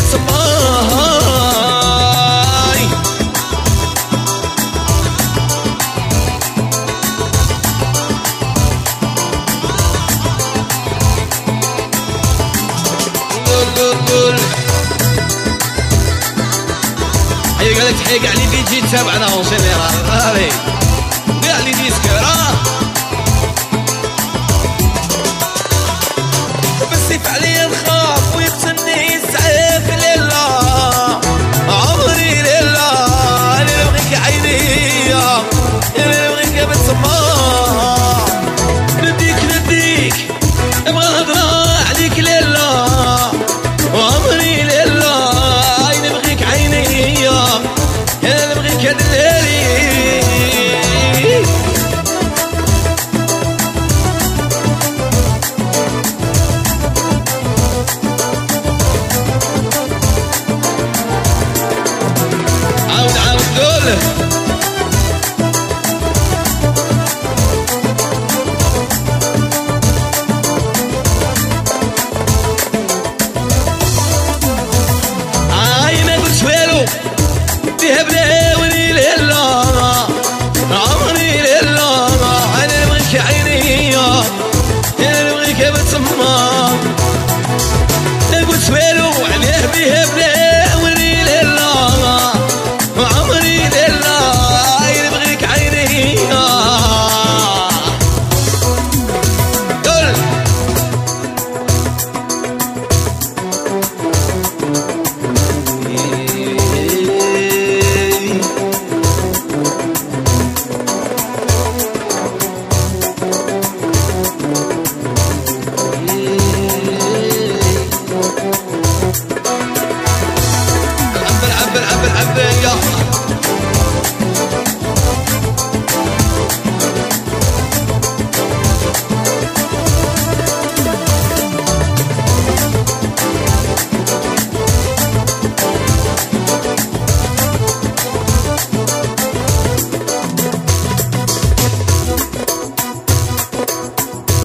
بتسماي. قول هي قالت حيق علي دي جي تابعنا وصير هذه قال لي دي سكرة بس فعليا نخاف ويقتلني يسعف لله عمري لله. انا نبغيك عيني انا نبغيك بتسمع نديك ابغى هضرة عليك لله وعمري لله. انا نبغيك عيني انا نبغيك دلالي. عاود قول ما قلت والو فيها بلاوني لله عمري لله. انا نبغيك عيني انا نبغيك بتسمع. ما قلت والو عليه بيها بلاوني